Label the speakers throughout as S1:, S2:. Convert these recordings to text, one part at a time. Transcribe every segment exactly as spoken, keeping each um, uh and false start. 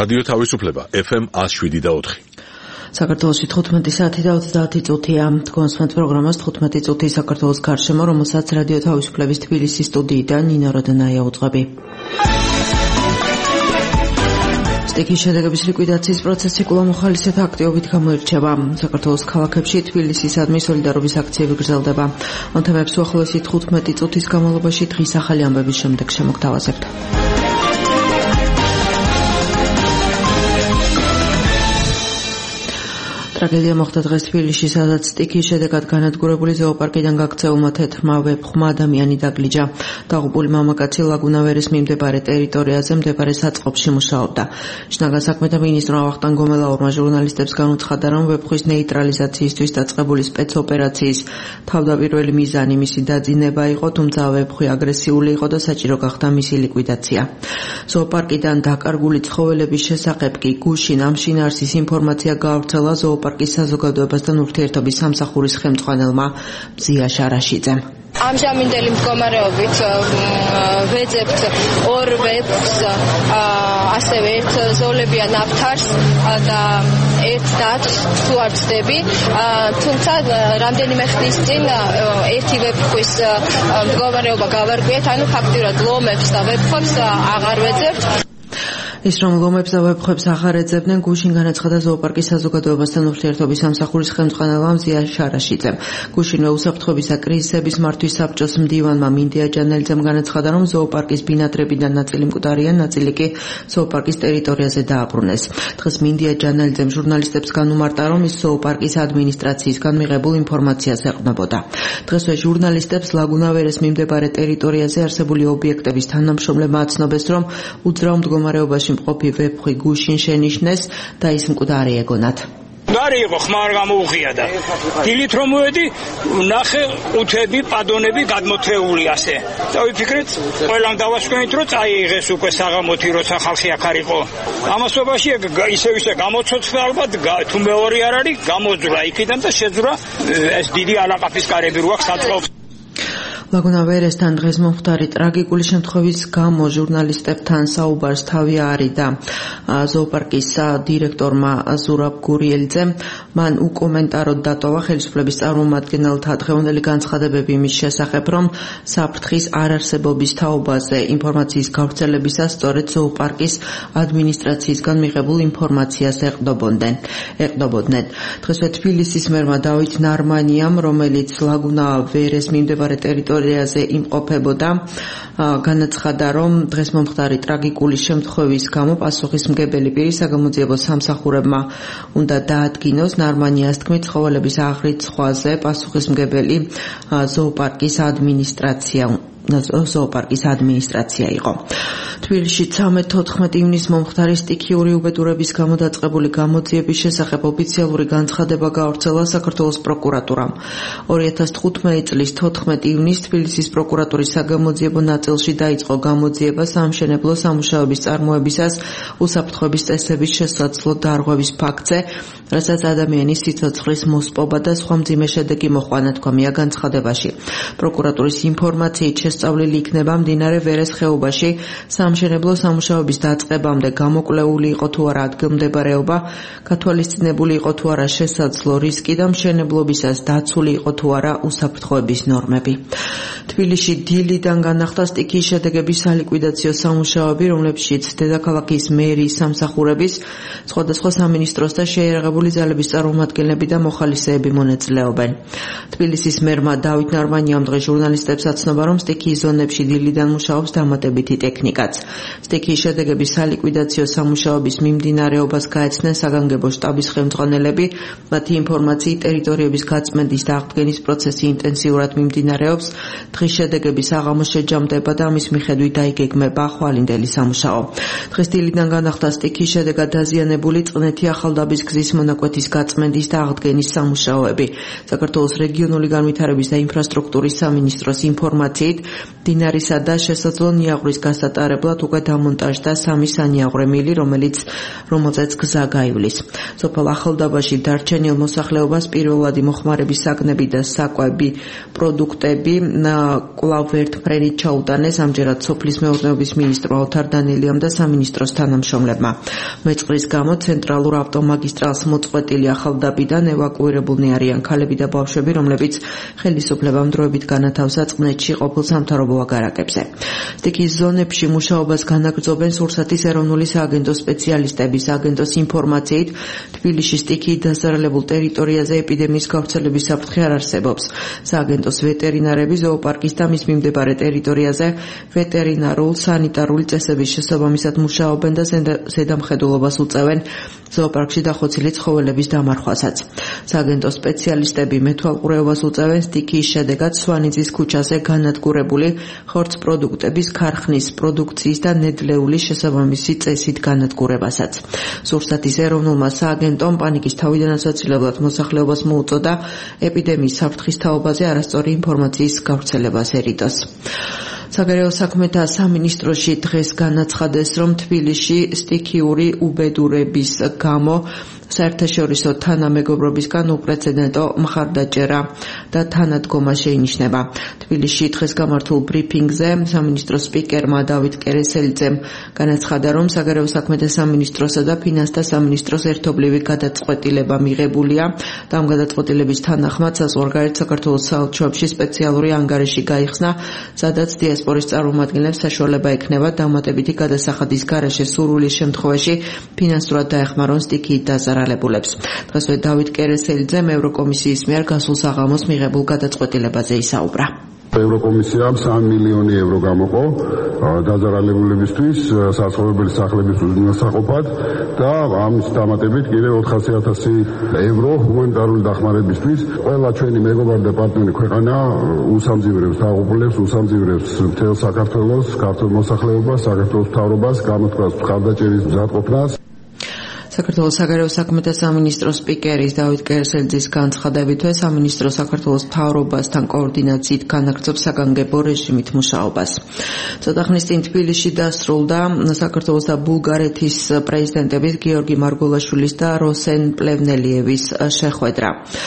S1: რადიო თავისუფლება ეფ ემ one oh seven და four.
S2: საქართველოში თხუთმეტი საათი და ოცდაათი წუთია. Თქვენსმენთ პროგრამას თხუთმეტი წუთი საქართველოს გარშემო, რომელსაც რადიო თავისუფლების თბილისის სტუდიიდან ნინო როდნაია უძღვები. სტიქის შედეგების ლიკვიდაციის პროცესი კვლავ მოხალისეთა აქტივობით გამოირჩევა. საქართველოს ქალაქებში თბილისისადმი სოლიდარობის აქციები გრძელდება. ამ თემებს უახლოესი თხუთმეტი წუთის განმავლობაში დღის ახალი ამბების შემდეგ შემოგთავაზებთ. ტრაგედია მოხდა დღეს თბილისში, სადაც სტიქის შედეგად განადგურებული ზოოპარკიდან გაქცეულმა თეთრმა ვეფხვმა ადამიანი დაგლიჯა. დაღუპული მამაკაცი ლაგუნავერის მიმდებარე ტერიტორიაზე მდებარე საწყობში მუშაობდა. შინაგან საქმეთა მინისტრმა ვახტანგ გომელაურმა ჟურნალისტებს განუცხადა, რომ ვეფხვის ნეიტრალიზაციისთვის დაწყებული სპეცოპერაციის თავდაპირველი მიზანი მისი დაძინება იყო, თუმცა ვეფხვი აგრესიული იყო და საჭირო გახდა მისი ლიკვიდაცია. ზოოპარკიდან დაკარგული ცხოველების შესახებ კი გუშინ ამ შინაარსის ინფორმაცია გაავრცელა ზოოპარკ პარკის საზოგადოებასთან ურთიერთობის სამსახურის ხელმძღვანელმა მზია შარაშიძემ.
S3: ამჟამინდელი მდგომარეობით ვეძებთ ორ ვეფხს, ასევე ერთ ზოლებიან ავთარს და ერთ დათს თუ არ ვცდები, თუმცა რამდენიმე ხნის წინ ერთი ვეფხვის მდგომარეობა გავარკვიეთ, ანუ ფაქტიურად ლომებს და ვეფხვებს აღარ ვეძებთ.
S2: ის რომ ლომებს და ვეფხვებს აღარ ეძებდნენ, გუშინ განაცხადა ზოოპარკის საზოგადოებასთან ურთიერთობის სამსახურის ხელმძღვანელმა მზია შარაშიძემ. გუშინვე უსაფრთხოების და კრიზისების მართვის საბჭოს მდივანმა მინდია ჯანელიძემ განაცხადა, რომ ზოოპარკის ბინადრებიდან ნაწილი მკვდარია, ნაწილი კი ზოოპარკის ტერიტორიაზე დააბრუნეს. დღეს მინდია ჯანელიძემ ჟურნალისტებს განუმარტა, რომ ის ზოოპარკის ადმინისტრაციისგან მიღებულ ინფორმაციას ეყრდნობოდა. დღესვე ჟურნალისტებს ლაგუნავერის მიმდებარე ტერიტორიაზე არსებული ობიექტების თანამშრომლებმა აცნობეს, რომ უძრავ მდგომარეობაში მყოფი ვეფხვი გუშინ შენიშნეს და ის მკვდარი ეგონათ.
S4: მკვდარი იყო, ხმა არ გამოუღია და დილით რომ მოვედი, ნახე ყუთები, პადონები გადმოთეული ასე. და ვიფიქრეთ, ყველამ დავასვენით, რომ წაიღეს უკვე საღამოთი, როცა ხალხი აქ არ იყო. ამასობაში ისევ ისე გამოცოცხლა ალბათ, თუ მეორე არ არის, გამოძვრა იქიდან და შეძვრა ეს დიდი ალაყაფის კარები რო აქვს საწყობს.
S2: ლაგუნავერესთან დღეს მომხდარი ტრაგიკული შემთხვევის გამო ჟურნალისტებთან საუბარს თავი არიდა ზოოპარკის დირექტორმა ზურაბ გურიელძემ. მან უკომენტაროდ დატოვა ხელისუფლების წარმომადგენელთა დღევანდელი განცხადებები იმის შესახებ, რომ საფრთხის არარსებობის თაობაზე ინფორმაციის გავრცელებისას სწორედ ზოოპარკის ადმინისტრაციისგან მიღებულ ინფორმაციას ეყრდნობოდნენ. ეყრდნობოდნენ. დღესვე თბილისის მერმა დავით ნარმანიამ, რომელიც ლაგუნავერეს მიმდებარე ტერიტორიაზე იმყოფებოდა, განაცხადა, რომ დღეს მომხდარი ტრაგიკული შემთხვევის გამო პასუხისმგებელი პირი საგამოძიებო სამსახურებმა უნდა დაადგინოს. ნარმანიას თქმით, ცხოველების აღრიცხვაზე პასუხისმგებელი ზოოპარკის ადმინისტრაცია ზოოპარკის ადმინისტრაცია იყო. თბილისში ცხრამეტ-თოთხმეტ ივნისს მომხდარი სტიქიური უბედურების გამო დაწყებული გამოძიების შესახებ ოფიციალური განცხადება გაავრცელა საქართველოს პროკურატურამ. ორი ათას თხუთმეტი წლის თოთხმეტ ივნისს თბილისის პროკურატურის საგამოძიებო ნაწილში დაიწყო გამოძიება სამშენებლო სამუშაოების წარმოებისას უსაფრთხოების წესების შესაძლო დარღვევის ფაქტზე, რასაც ადამიანის სიცოცხლის მოსპობა და სხვა მძიმე შედეგი მოჰყვა, თქვამია განცხადებაში. პროკურატურის ინფორმაციით შესწავლილი იქნება მდინარე ვერეს ხეობაში სამშენებლო სამუშაოების დაწყებამდე გამოკვლეული იყო თუ არა ადგილმდებარეობა, გათვალისწინებული იყო თუ არა შესაძლო რისკი და მშენებლობისას დაცული იყო თუ არა უსაფრთხოების ნორმები. თბილისში დილიდან განახდა სტიქიის შედეგების სალიკვიდაციო სამუშაოები, რომლებშიც დედაქალაქის მერიის სამსახურების, სხვადასხვა სამინისტროს და შეიარაღებული ძალების წარმომადგენლები და მოხალისეები მონაწილეობენ. თბილისის მერმა დავით ნარმანიამ დღეს ჟურნალისტებს აცნობა, რომ სტიქიის ზონებში დილიდან მუშაობს დამატებითი ტექნიკაც. სტიქიის შედეგების სალიკვიდაციო სამუშაოების მიმდინარეობას გაეცნენ საგანგებო შტაბის ხელმძღვანელები. მათი ინფორმაციით ტერიტორიების გაწმენდის და აღდგენის პროცესი ინტენსიურად მიმდინარეობს. დღის შედეგების აღამო შეჯამდება და ამის მიხედვით დაიგეგმება ხვალინდელი სამუშაო. დღეს დილიდან განახდა სტიქიის შედეგად დაზიანებული წყნეთი ახალდაბის გზის მონაკვეთის გაწმენდის და აღდგენის სამუშაოები. საქართველოს რეგიონული განვითარების და ინფრასტრუქტურის სამინისტროს ინფორმაციით დინარისა და შესაძლო ნიაღვრის გასატარებლად უკვე დამონტაჟდა სამი სანიაღვრე მილი, რომელიც რომელზეც გზა გაივლის. სოფელ ახალდაბაში დარჩენილ მოსახლეობას პირველადი მოხმარების საგნები და საკვები პროდუქტები კვლავ ერთმფრენით ჩაუტანეს ამჯერად სოფლის მეურნეობის მინისტრო ალთარ დანილიამ და სამინისტროს თანამშრომლებმა. მეწყრის გამო ცენტრალურ ავტომაგისტრალს მოწყვეტილი ახალდაბიდან ევაკუირებულნი არიან ქალები და ბავშვები, რომლებიც ხელისუფლებამ დროებით განათავსა წყნეთში ყოფილ სამთავრობო აგარაკებზე. სტიქიის ზონებში მუშაობას განაგრძობენ სურსათის ეროვნული სააგენტოს სპეციალისტები. სააგენტოს ინფორმაციით, თბილისში სტიქიით დასახლებულ ტერიტორიაზე ეპიდემიის გავრცელების საფრთხე არ არსებობს. სააგენტოს ვეტერინარები ზოოპარკის და მის მიმდებარე ტერიტორიაზე ვეტერინარულ სანიტარული წესების შესაბამისად მუშაობენ და ზედამხედველობას უწევენ ზოოპარკში დახოცილი ცხოველების დამარხვასაც. სააგენტოს სპეციალისტები მეთვალყურეობას უწევენ სტიქიის შედეგად სვანიძის ქუჩაზე განადგურებული ხორცპროდუქტების ქარხნის პროდუქციის და ნედლეული შესაბამისი წესით განადგურებასაც. სურსათის ეროვნულმა სააგენტომ პანიკის თავიდან ასაცილებლად მოსახლეობას მოუწოდა ეპიდემიის საფრთხის თაობაზე არასწორი ინფორმაციის გავრცელებას ერიდოს. საგარეო საქმეთა სამინისტროში დღეს განაცხადეს, რომ თბილისში სტიქიური უბედურების გამო საერთაშორისო თანამეგობრობისგან უპრეცედენტო მხარდაჭერა და თანადგომა შეინიშნება. თბილისში დღეს გამართულ ბრიფინგზე სამინისტროს სპიკერმა დავით კერესელიძემ განაცხადა, რომ საგარეო საქმეთა სამინისტროსა და ფინანსთა სამინისტროს ერთობლივი გადაწყვეტილება მიღებულია და ამ გადაწყვეტილების თანახმად საზღვარგარეთ საქართველოს საელჩოებში სპეციალური ანგარიში გაიხსნა, სადაც დიასპორის წარმომადგენლებს საშუალება ექნება დამატებითი გადასახადის გარეშე სურვილის შემთხვევაში ფინანსურად დაეხმარონ სტიქიით დაზარალებულებს. დღესვე დავით კერესელიძემ ევროკომისიის მიერ გასულ საღამოს მიღებულ გადაწყვეტილებაზე ისაუბრა.
S5: ევროკომისიამ სამი მილიონი ევრო გამოყო დაზარალებულებისთვის საცხოვრებელი სახლების უზრუნველსაყოფად და ამის დამატებით კიდევ ოთხასი ათასი ევრო ჰუმანიტარული დახმარებისთვის. ყველა ჩვენი მეგობარ და პარტნიორი ქვეყანა უსამძიმრებს დაღუპულებს, უსამძიმრებს მთელ საქართველოს, ქართულ მოსახლეობას, საქართველოს მთავრობას, გამოთქვას მხარდაჭერის მზადყოფნას.
S2: საქართველოს საგარეო საქმეთა სამინისტროს სპიკერის დავით კერესელიძის განცხადებითვე სამინისტრო საქართველოს მთავრობასთან კოორდინაციით განაგრძობს საგანგებო რეჟიმით მუშაობას. ცოტა ხნის წინ თბილისში დასრულდა საქართველოს და ბულგარეთის პრეზიდენტების გიორგი მარგველაშვილის და როსენ პლევნელიევის შეხვედრა.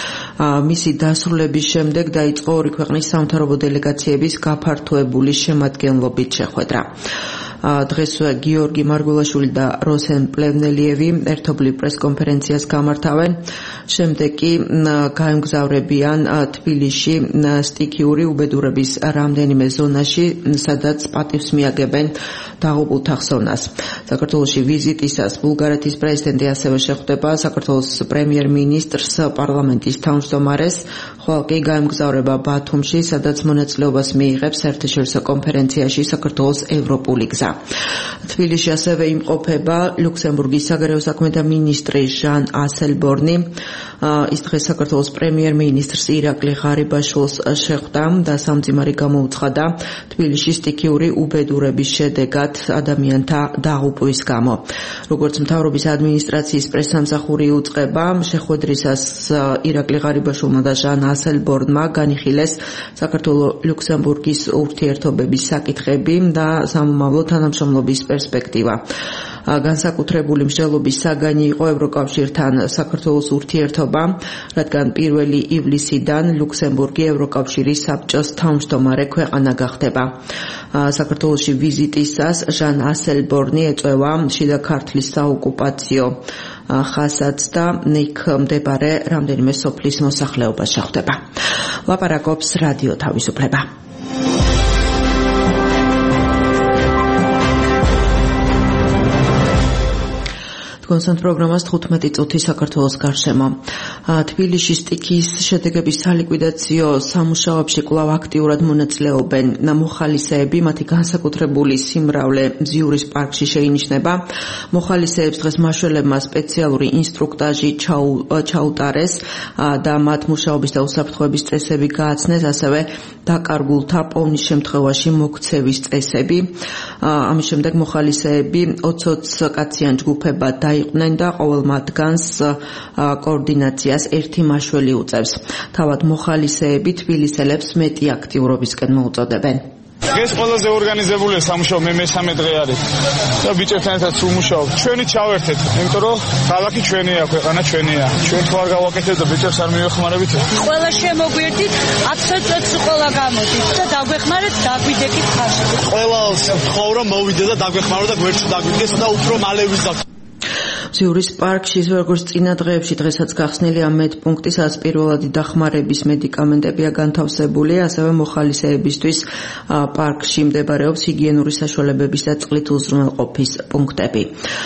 S2: მისი დასრულების შემდეგ დაიწყო ორი ქვეყნის სამთავრობო დელეგაციების გაფართოებული შემადგენლობით შეხვედრა. დღეს გიორგი მარგველაშვილი და როსენ პლევნელიევი ერთობლივ პრესკონფერენციას გამართავენ. შემდეგ კი გაემგზავრებიან თბილისში სტიქიური უბედურების რამდენიმე ზონაში, სადაც პატივს მიაგებენ დაღუპულთა ხსოვნას. საქართველოში ვიზიტისას ბულგარეთის პრეზიდენტი ასევე შეხვდება საქართველოს პრემიერ-მინისტრს, პარლამენტის თავმჯდომარეს, ხოლო კი გაემგზავრება ბათუმში, სადაც მონაწილეობას მიიღებს საერთაშორისო კონფერენციაში საქართველოს ევროპული გზა. თბილისში ასევე იმყოფება ლუქსემბურგის საგარეო საქმეთა მინისტრი ჟან ასელბორნი. ის დღეს საქართველოს პრემიერ-მინისტრს ირაკლი ღარიბაშვილს შეხვდა და სამძიმარი გამოუცხადა თბილისში სტიქიური უბედურების შედეგად ადამიანთა დაღუპვის გამო. როგორც მთავრობის ადმინისტრაციის პრესსამსახური უწყება, შეხვედრისას ირაკლი ღარიბაშვილმა და ჟან ასელბორნმა განიხილეს საქართველო-ლუქსემბურგის ურთიერთობების საკითხები და სამომავლო თანამშრომლობის პერსპექტივა. განსაკუთრებული მსჯელობის საგანი იყო ევროკავშირთან საქართველოს ურთიერთობა, რადგან პირველი ივლისიდან ლუქსემბურგი ევროკავშირის საბჭოს თავმჯდომარე ქვეყანა გახდება. საქართველოში ვიზიტისას ჟან ასელბორნი ეწევა შიდა ქართლის საოკუპაციო ხაზს და იქ მდებარე რამდენიმე სოფლის მოსახლეობას შეხვდება. ლაპარაკობს რადიო თავისუფლება. კონსტანტ პროგრამას თხუთმეტი წუთი საქართველოს გარშემო. თბილისში სტიქიის შედეგების სალიკვიდაციო სამუშაოებში კვლავ აქტიურად მონაწილეობენ მოხალისეები, მათი განსაკუთრებული სიმრავლე მზიურის პარკში შეინიშნება. მოხალისეებს დღეს მაშველებმა სპეციალური ინსტრუქტაჟი ჩაუტარეს და მათ მუშაობის და უსაფრთხოების წესები გააცნეს, ასევე დაკარგულთა პოვნის შემთხვევაში მოქცევის წესები. ამის შემდეგ მოხალისეები ოცდაოც კაციან ჯგუფებად დაიყვნენ და ყოველ მათგანს კოორდინაციას ერთი მაშველი უწევს. თავად მოხალისეები თბილისელებს მეტი აქტიურობისკენ მოუწოდებენ.
S6: დღეს ყველაზე ორგანიზებულია სამუშაო, მე მესამე დღე არის და ბიჭებთან ერთად ვმუშაობ. ჩვენი ჩავერთეთ, იმიტომ რომ ქალაქი ჩვენია, ქვეყანა ჩვენია. ჩვენ თუ არ გავაკეთებთ და ბიჭებს არ მივეხმარებით,
S7: ყველა შემოგვიერთით, ათს წუთს ყველა გამოდით და დაგვეხმარეთ, დაგვიდეკით ხარში.
S8: ყველა ვთხოვ რომ მოვიდე და დაგვეხმარო და გვერდში დაგვიდგეს და უფრო მალე ვიზავთ.
S2: ჟიურის პარკში ისე როგორც წინა დღეებში დღესაც გახსნილია მედპუნქტი, სადაც პირველადი დახმარების მედიკამენტებია განთავსებული, ასევე მოხალისეებისთვის პარკში მდებარეობს ჰიგიენური საშუალებების და წყლით უზრუნველყოფის პუნქტები.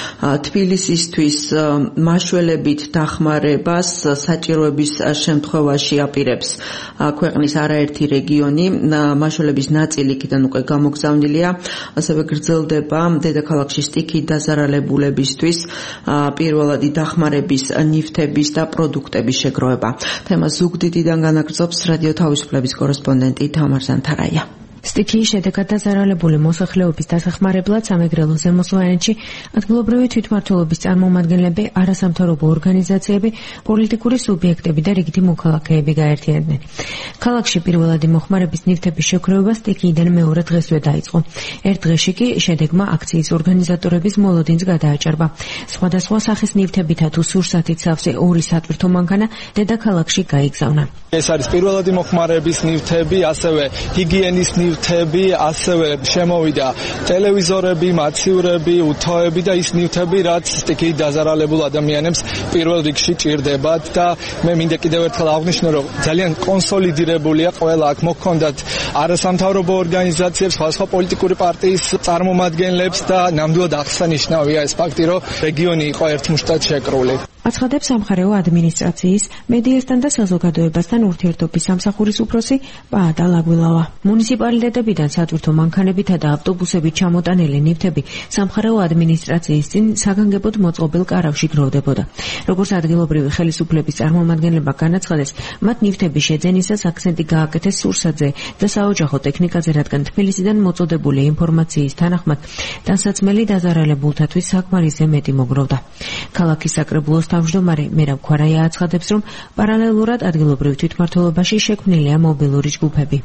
S2: თბილისისთვის მაშველებით დახმარებას საჭიროების შემთხვევაში აპირებს ქვეყნის არაერთი რეგიონი, მაშველების ნაწილი იქიდან უკვე გამოგზავნილია, ასევე გრძელდება დედაქალაქში სტიქით დაზარალებულებისთვის პირველადი დახმარების ნივთების და პროდუქტების შეგროვება. თემას ზუგდიდიდან განაგრძობს რადიო თავისუფლების კორესპონდენტი თამარ ზანთარაია.
S9: სტიქიის შედეგად დაზარალებული მოსახლეობის დასახმარებლად სამეგრელო ზემოსვანეთში ადგილობრივი თვითმმართველობის წარმომადგენლები, არასამთავრობო ორგანიზაციები, პოლიტიკური სუბიექტები და რიგითი მოქალაქეები გაერთიანდნენ. ქალაქში პირველადი მოხმარების ნივთების შეგროვება სტიქიიდან მეორე დღესვე დაიწყო. ერთ დღეში კი შედეგმა აქციის ორგანიზატორების მოლოდინს გადააჭარბა. სხვადასხვა სახის ნივთებითა თუ სურსათით სავსე ორი სატვირთო მანქანა დედაქალაქში გაიგზავნა.
S6: ეს არის პირველადი მოხმარების ნივთები, ასევე ჰიგიენის ნივთები, ასევე შემოვიდა ტელევიზორები, მაცივრები, უთოები და ის ნივთები, რაც სტიქიით დაზარალებულ ადამიანებს პირველ რიგში ჭირდებათ და მე მინდა კიდევ ერთხელ აღვნიშნო, რომ ძალიან კონსოლიდირებულია ყველა აქ მოქონდათ არასამთავრობო ორგანიზაციებს, სხვადასხვა პოლიტიკური პარტიის წარმომადგენლებს და ნამდვილად აღსანიშნავია ეს ფაქტი, რომ რეგიონი იყო ერთმუშტად შეკრული.
S9: აცხადებს სამხარეო ადმინისტრაციის, მედიასთან და საზოგადოებასთან ურთიერთობის სამსახურის უფროსი პაატა ლაგვილავა. მუნიციპალიტეტებიდან სატვირთო მანქანებითა და ავტობუსებით ჩამოტანილი ნივთები სამხარეო ადმინისტრაციის წინ საგანგებოდ მოწყობილ კარავში გროვდებოდა. როგორც ადგილობრივი ხელისუფლების წარმომადგენლებმა განაცხადეს, მათ ნივთების შეძენისას აქცენტი გააკეთეს სურსათზე და საოჯახო ტექნიკაზე, რადგან თბილისიდან მოწოდებული ინფორმაციის თანახმად ტანსაცმელი დაზარალებულთათვის საკმარისზე მეტი მოგროვდა. ქალაქის საკრებულოს თავმჯდომარე მერაბ ქვარაია აცხადებს, რომ პარალელურად ადგილობრივ თვითმმართველობაში შექმნილია მობილური ჯგუფები.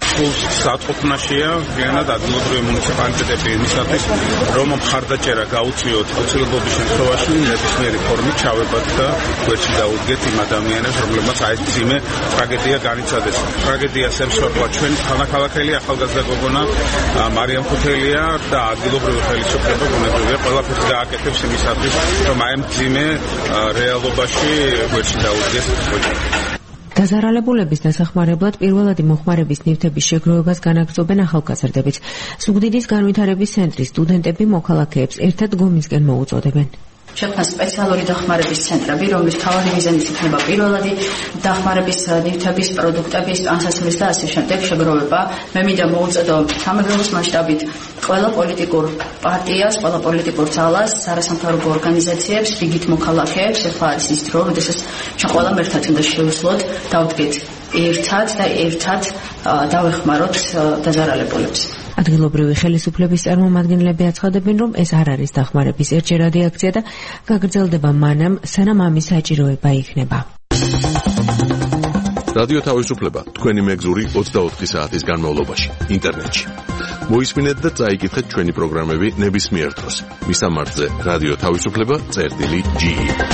S10: საწყობნაშია ვიანად ადგილობრივი მუნიციპალიტეტები იმისათვის, რომ მხარდაჭერა გაუწიოთ აუცილებლობის შემთხვევაში ნებისმიერი ფორმით ჩავებათ და გვერდში დაუდგეთ იმ ადამიანებს, რომლებმაც აი ეს ძიმე ტრაგედია განიცადეს. ტრაგედიას ემსხვერპლა ჩვენი თანაქალაქელი ახალგაზრდა გოგონა მარიამ ხუთელია და ადგილობრივი ხელისუფლება ბუნებრივია ყველაფერს გააკეთებს იმისათვის, რომ აი ამ ძიმე რეალობაში გვერდში დაუდგეს.
S9: დაზარალებულების დასახმარებლად პირველადი მოხმარების ნივთების შეგროვებას განაგრძობენ ახალგაზრდებიც. ზუგდიდის განვითარების ცენტრის სტუდენტები მოქალაქეებს ერთად გომისკენ მოუწოდებენ.
S11: შექმნა სპეციალური დახმარების ცენტრები, რომლის მთავარი მიზანიც იქნება პირველადი დახმარების ნივთების, პროდუქტების, ტანსაცმლის და ასე შემდეგ შეგროვება. მე მინდა მოუწოდო სამეგრელოს მასშტაბით ყველა პოლიტიკურ პარტიას, ყველა პოლიტიკურ ძალას, არასამთავრობო ორგანიზაციებს, რიგით მოქალაქეებს, ახლა არის ის დრო, როდესაც ჩვენ ყველამ ერთად უნდა შევძლოთ, დავდგეთ ერთად და ერთად დავეხმაროთ დაზარალებულებს.
S9: ადგილობრივი ხელისუფლების წარმომადგენლები აცხადებენ, რომ ეს არ არის დახმარების ერთჯერადი აქცია და გაგრძელდება მანამ, სანამ ამის საჭიროება იქნება.
S1: რადიო თავისუფლება თქვენი მეგზური ოცდაოთხი საათის განმავლობაში ინტერნეტში. მოისმინეთ და წაიკითხეთ ჩვენი პროგრამები ნებისმიერ დროს. მისამართზე რადიო თავისუფლება წერტილი ჯი.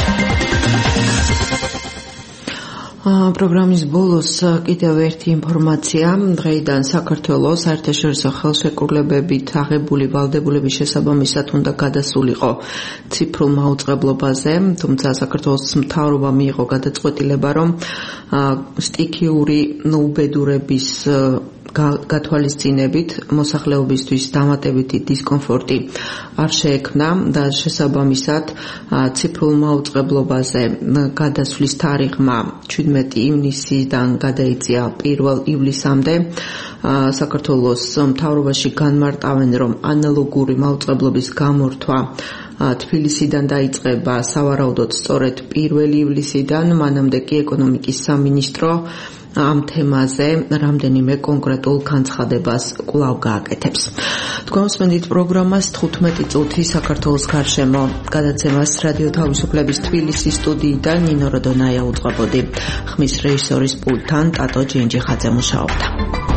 S2: პროგრამის ბოლოს კიდევ ერთი ინფორმაცია. დღეიდან საქართველოს საერთაშორისო ხელშეკრულებებით აღებული ვალდებულების შესაბამისად უნდა გადასულიყო ციფრულ მაუწყებლობაზე, თუმცა საქართველოს მთავრობა მიიღო გადაწყვეტილება, რომ სტიქიური უბედურების გათვალისწინებით მოსახლეობისთვის დამატებითი დისკომფორტი არ შეექმნა და შესაბამისად ციფრულ მაუწყებლობაზე გადასვლის თარიღმა შვიდმეტი ივნისიდან გადაიწია პირველ ივლისამდე. საქართველოს მთავრობაში განმარტავენ, რომ ანალოგური მაუწყებლობის გამორთვა თბილისიდან დაიწყება სავარაუდოდ სწორედ პირველი ივლისიდან, მანამდე კი ეკონომიკის სამინისტრო ამ თემაზე რამდენიმე კონკრეტულ განცხადებას კვლავ გააკეთებს. თქვენ უსმენთ პროგრამას თხუთმეტი წუთი საქართველოს გარშემო გადაცემას რადიო თავისუფლების თბილისის სტუდიიდან ნინო როდონაია უწყებოდი. ხმის რეჟისორის პულტთან ტატო ჯენჯიხაძე მუშაობდა.